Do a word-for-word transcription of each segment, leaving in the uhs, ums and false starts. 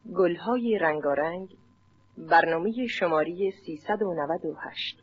گلهای رنگارنگ، برنامه شماره سیصد و نود و هشت.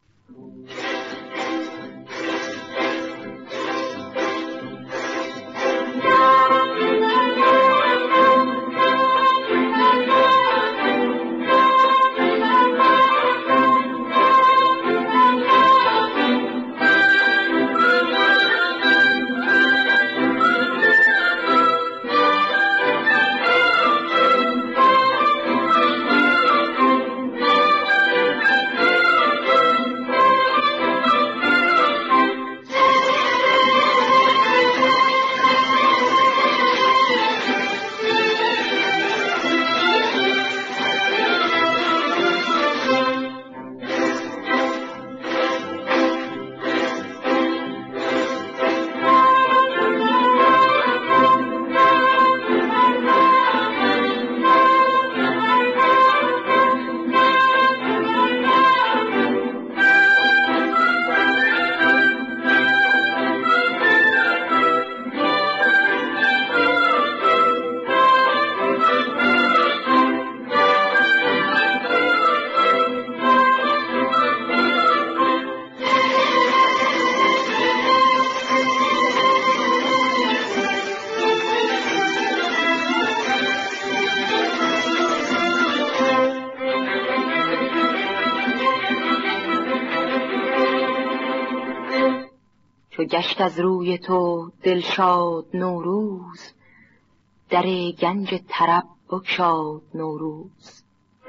چو گشت از روی تو دلشاد نوروز، در گنج طرب بگشاد نوروز.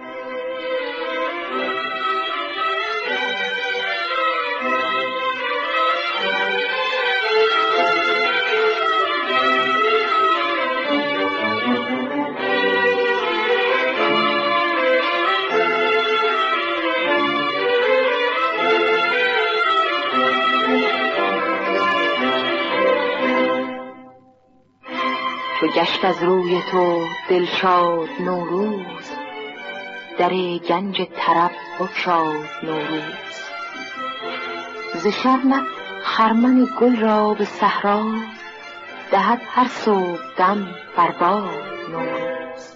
چو گشت از روی تو دلشاد نوروز، در گنج طرب بگشاد نوروز. ز شرمت خرمن گل را به صحرا، دهد هر صبحدم بر باد نوروز.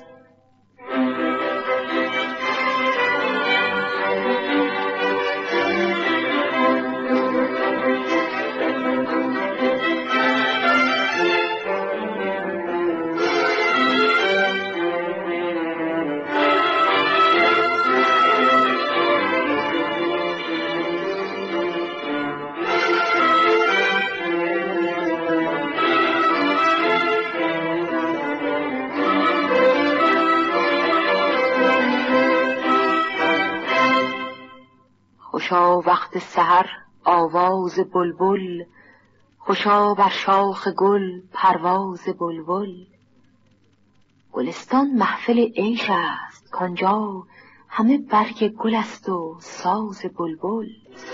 خوشا وقت سحر آواز بلبل، خوشا بر شاخ گل پرواز بلبل. گلستان محفل عیش است کانجا، همه برگ گل است و ساز بلبل.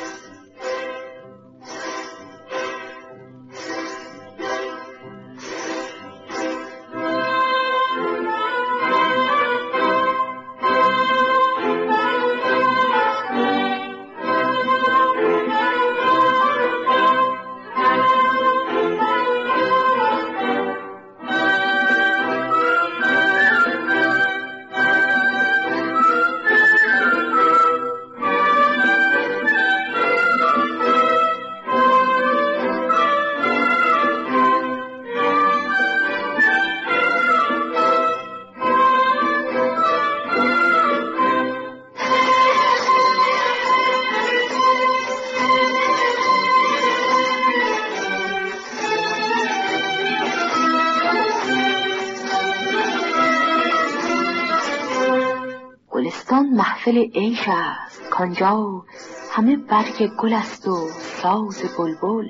گلستان محفل عیش است کانجا، همه برگ گل است و ساز بلبل.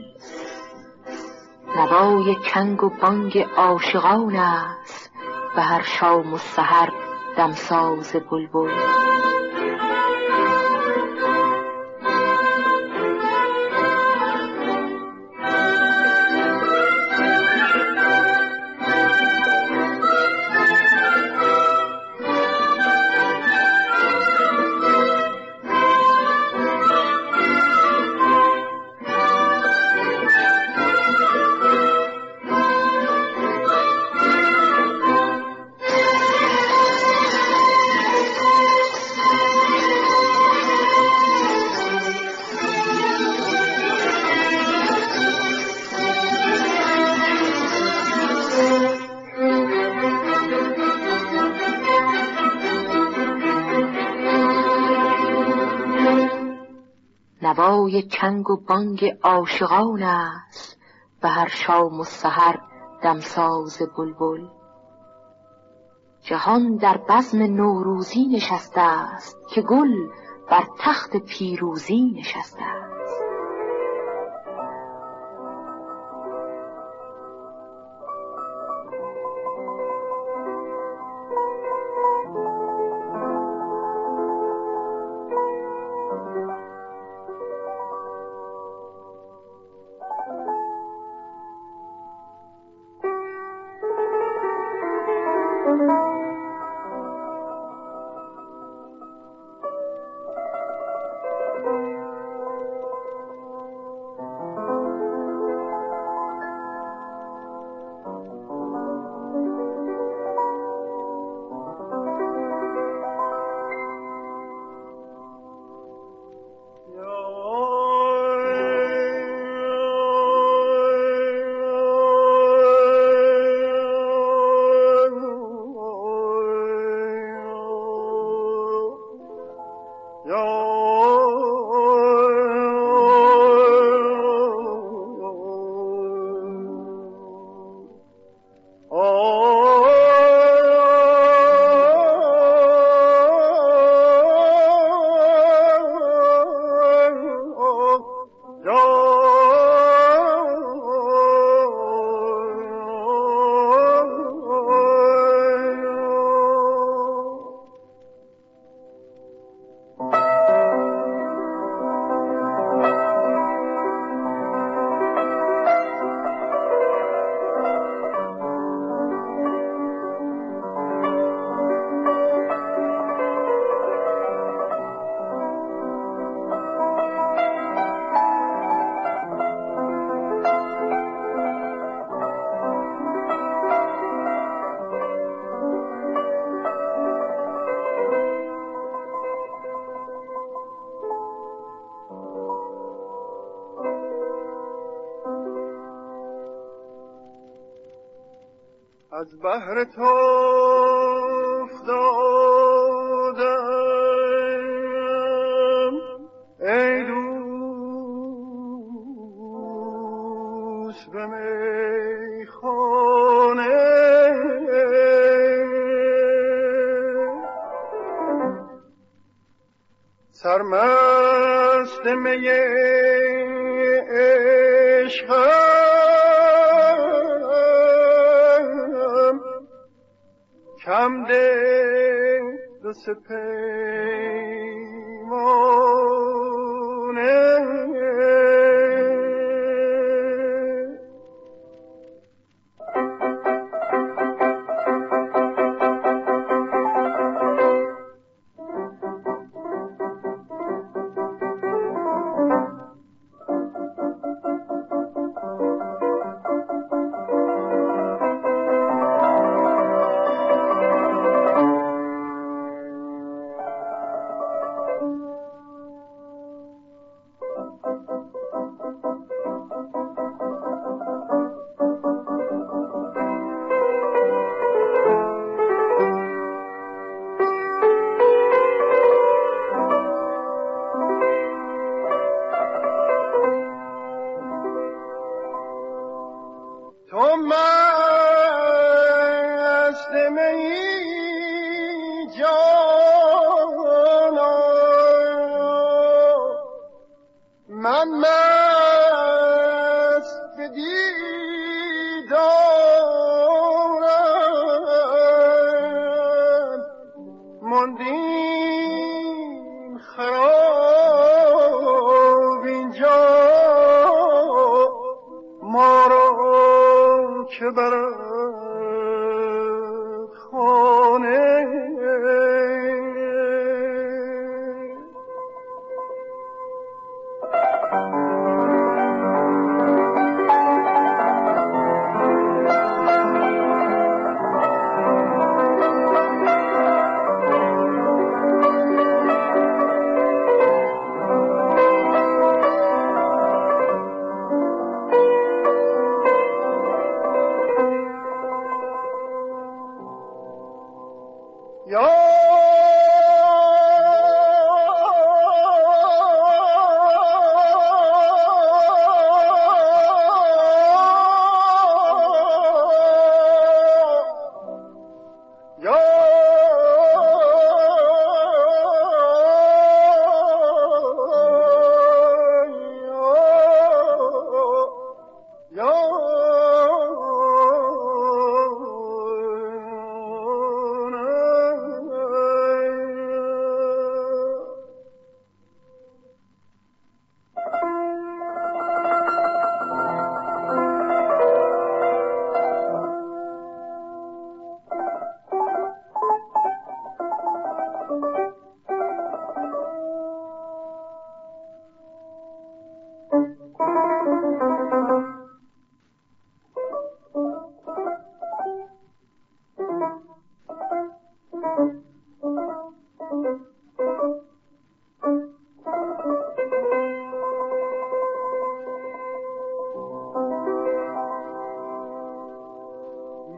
نوای چنگ و بانگ عاشقان است، به هر شام و سحر دمساز بلبل. نوای چنگ و بانگ عاشقان است به هر شام و سحر دمساز بلبل. جهان در بزم نوروزی نشسته است که گل بر تخت پیروزی نشسته است. از بحر تو افتادم ای دوست به میخانه، سرمست می عشقم، کم دل و سپیمانه. یا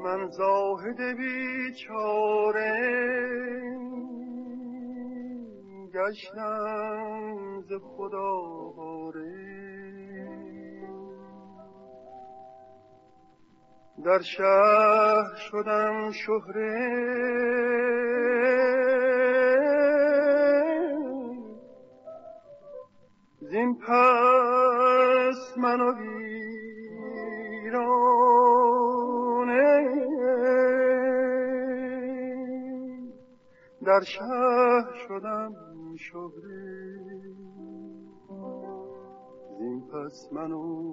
من زاهد بیچاره گشتم ز خدا باره، در شهر شدم شهره زین پس منو ویرانه، در شهر شدم شهره زین پس منو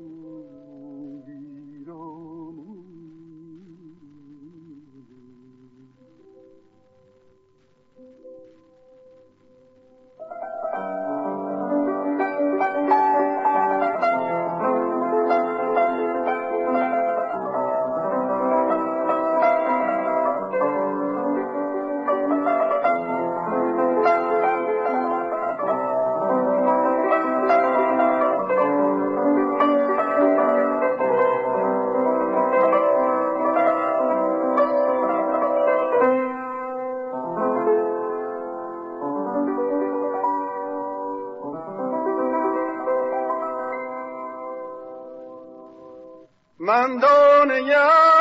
من دانه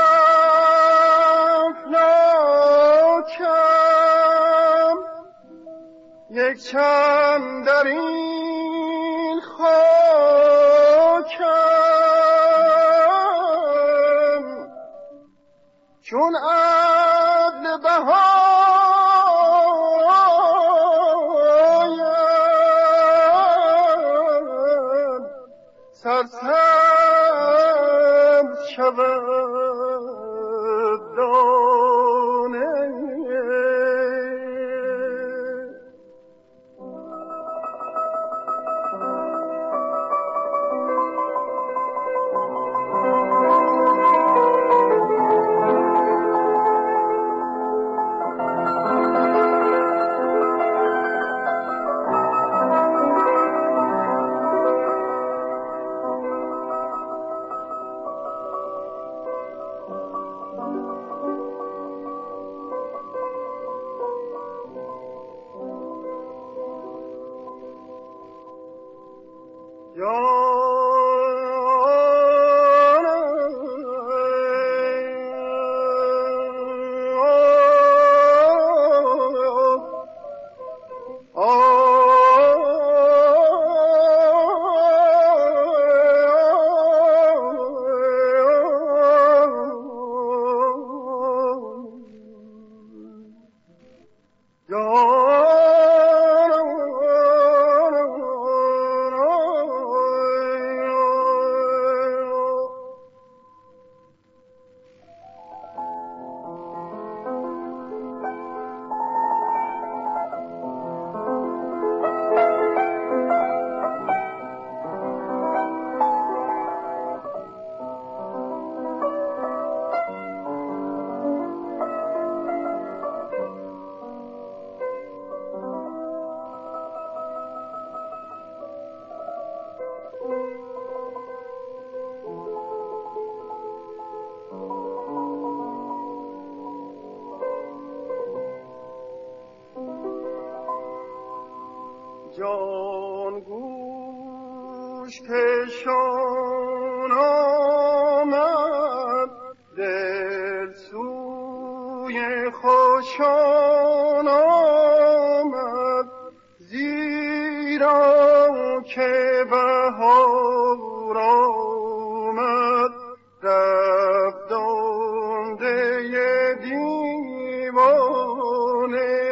افلاکم یک چند در این خاکم، چون عدل بهایم سرسبز شود دانه. جان گوش کشان آمد دل سوی خوشان آمد، زیرا که بهار آمد رفت دانده دیوانه.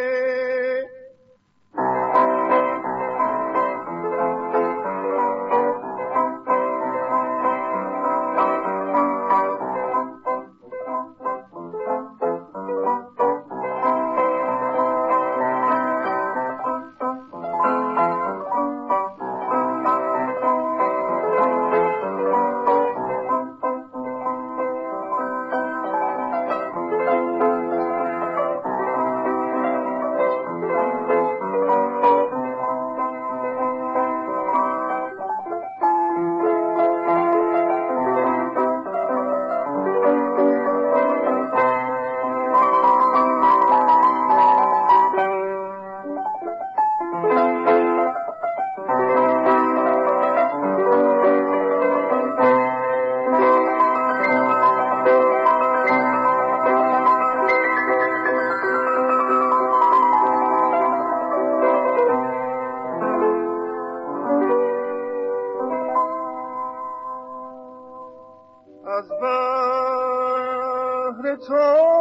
به تو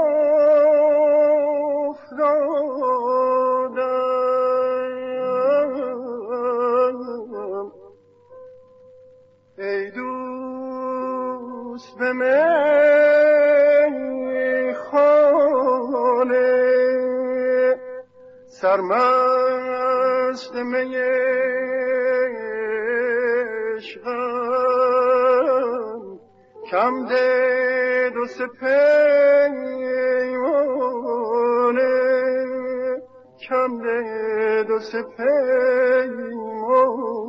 افتادم ای دوست به میخانه سرمست می عشقم کم ده دو سه پیمانه کم ده دو سه پیمانه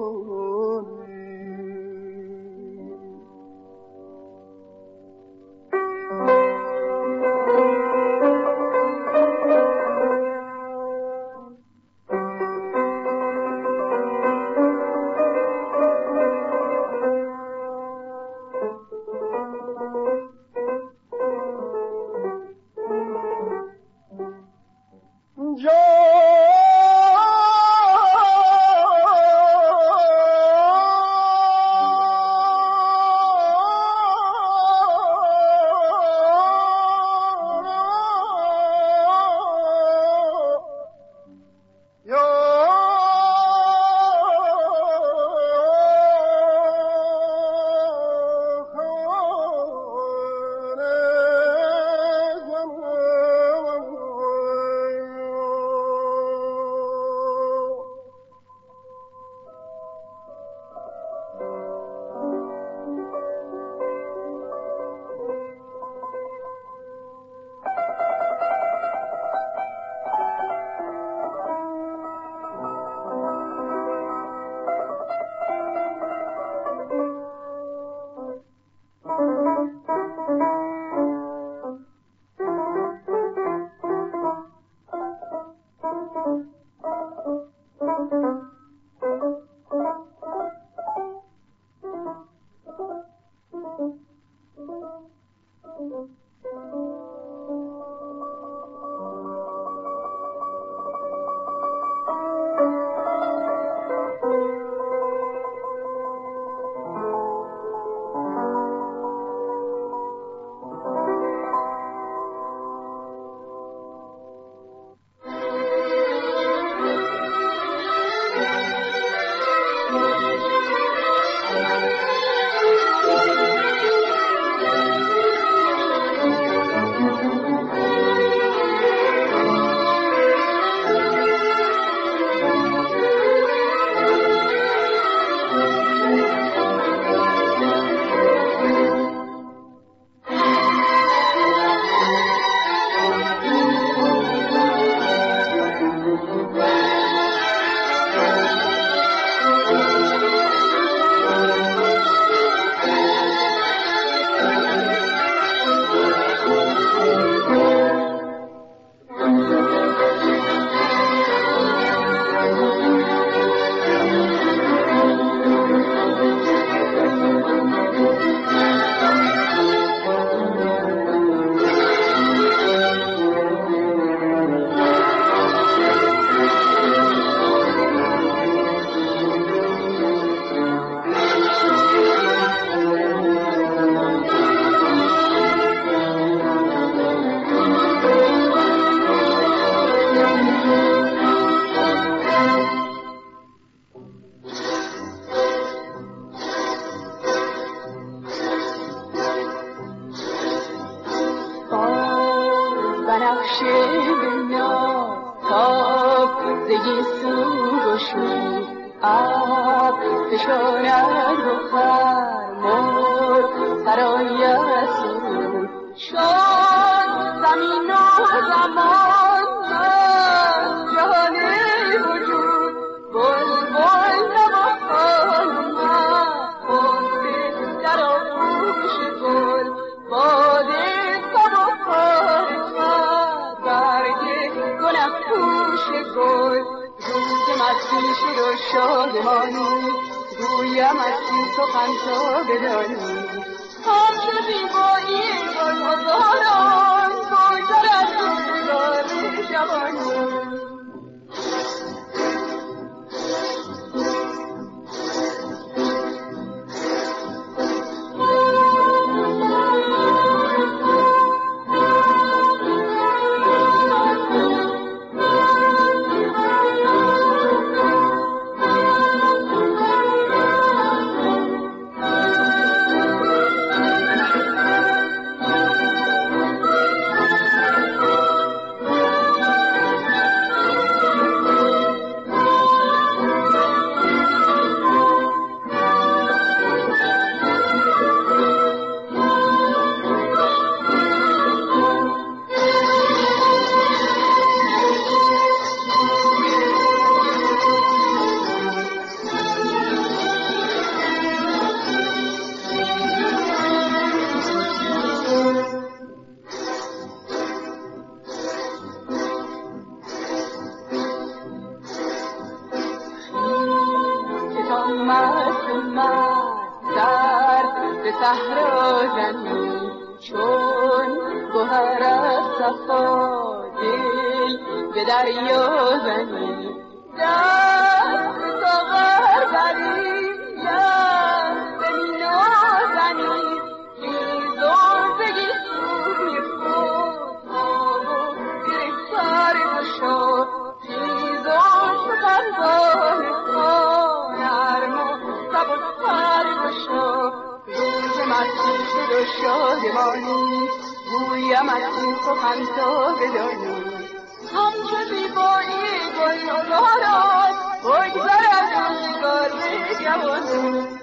صحرا زنی چون گوهر از صفا دل به دریا زنی دست ساغر بری لب به مینا زنی خیزان بگی سوی خود آب و گرفتار بشو خیزان چو پروانه ها نرم و سبکتر بشو روز مستی شد و شادمانی گویم از این سخن تا بدانی همچو زیبایی گل نگاران بگذرد روزگار به جوانی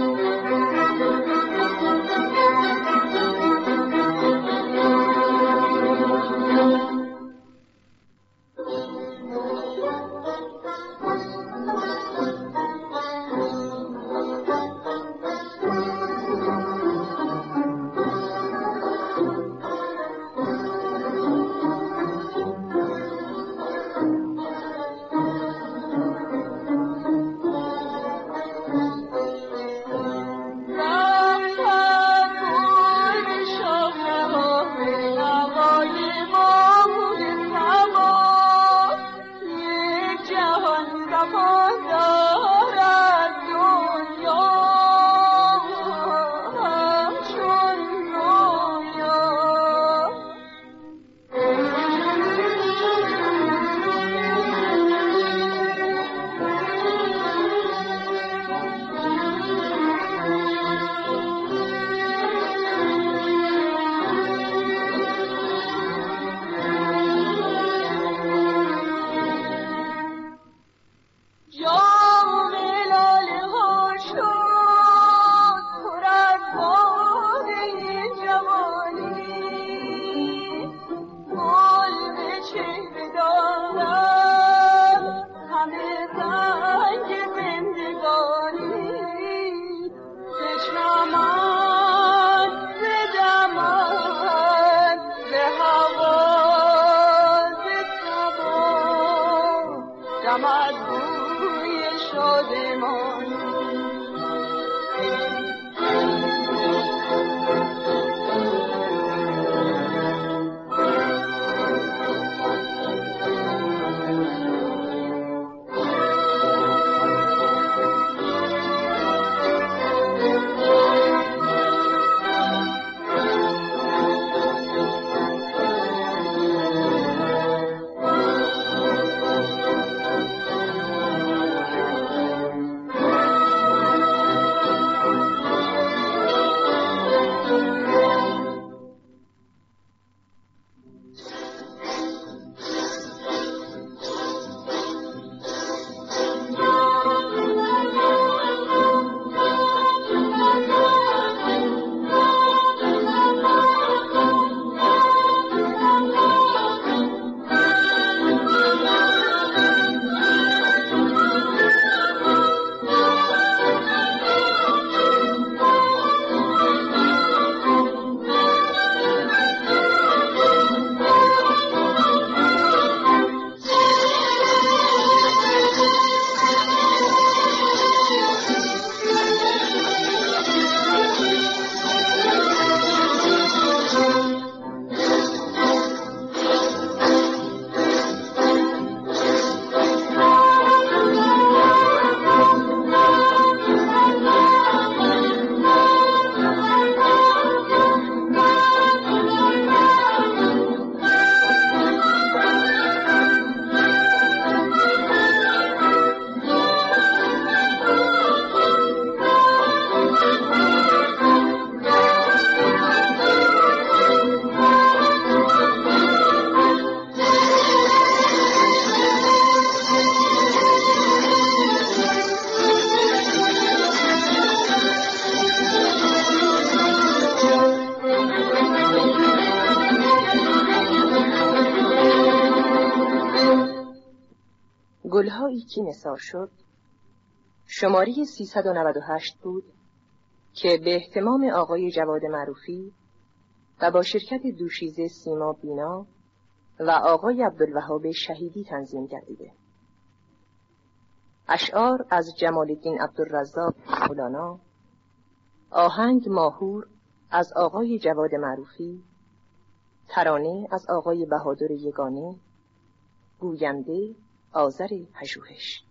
گلهایی که نثار شد شماره سیصد و نود و هشت بود که به اهتمام آقای جواد معروفی و با شرکت دوشیزه سیما بینا و آقای عبدالوهاب شهیدی تنظیم گردیده. اشعار از جمال الدین عبدالرزاق مولانا، آهنگ ماهور از آقای جواد معروفی، ترانه از آقای بهادر یگانه، گوینده آذر پژوهش.